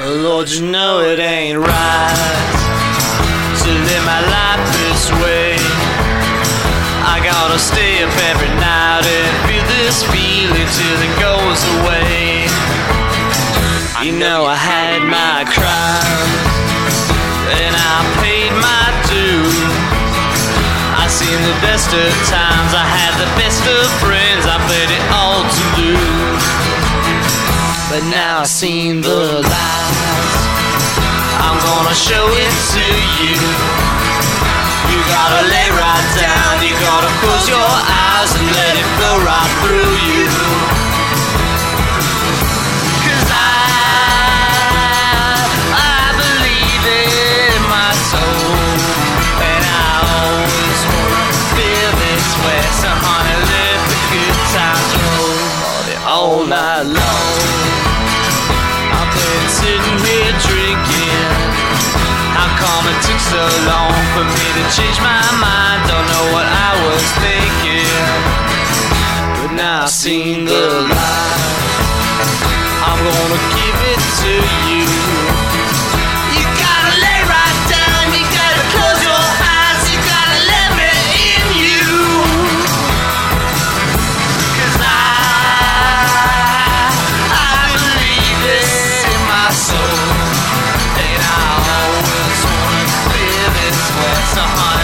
Lord, you know it ain't right to live my life this way. I gotta stay up every night and feel this feeling till it goes away. You know I had my crime and I paid my due. I seen the best of times, I had the best of friends, I played it all to lose. But now I seen the lies, I'm gonna show it to you. You gotta lay right down, you gotta close your eyes and let it flow right through you. Cause I believe in my soul, and I always wanna feel this way. So honey, let the good times roll all night long. I've been sitting here drinking. How come it took so long for me to change my mind? Don't know what I was thinking, but now I've seen the light. I'm gonna give it to you. You gotta lay right down, you gotta close your eyes, you gotta let me in you. Cause I believe this in my soul, and I always wanna feel this way. So honey,